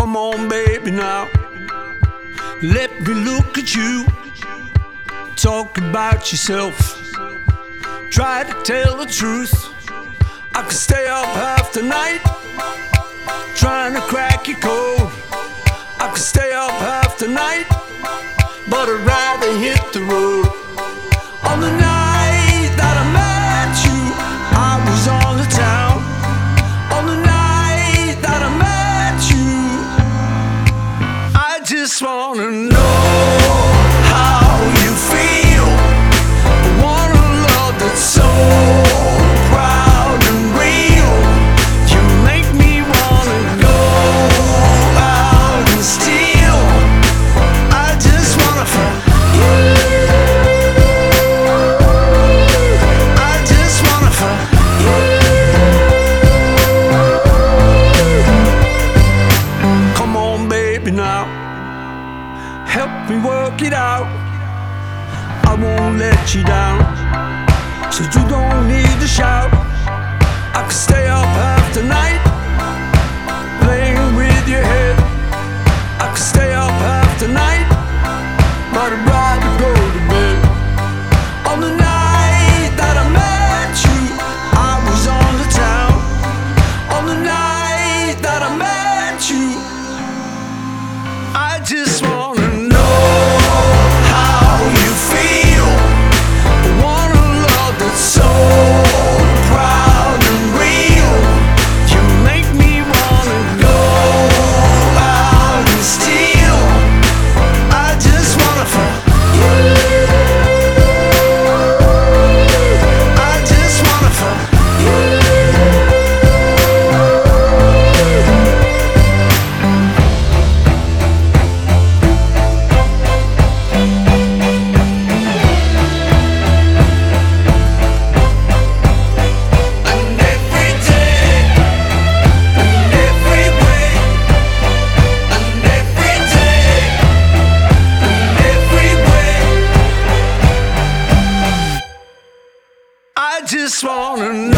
Come on, baby, now. Let me look at you. Talk about yourself. Try to tell the truth. I could stay up half the night trying to crack your code. I could stay up half the night, but I'd rather hit the road. On the night that I met you, I was on the town. On the night that I met you, I just wanna know how you feel. I want a love that's so proud and real. You make me wanna go out and steal. I just wanna fuck you. I just wanna fuck you. Come on, baby, now. Help me work it out. I won't let you down, so you don't need to shout. I could stay up half the night playing with your head. I could stay up half the night, but I'd rather go to bed. On the night that I met you, I was on the town. On the night that I met you, I just wanna know how you feel. I want a love that's so proud and real. You make me wanna go out and steal. I just wanna fuck you. I just wanna fuck you. And every day, and every way, and every day, and every way, I just wanna know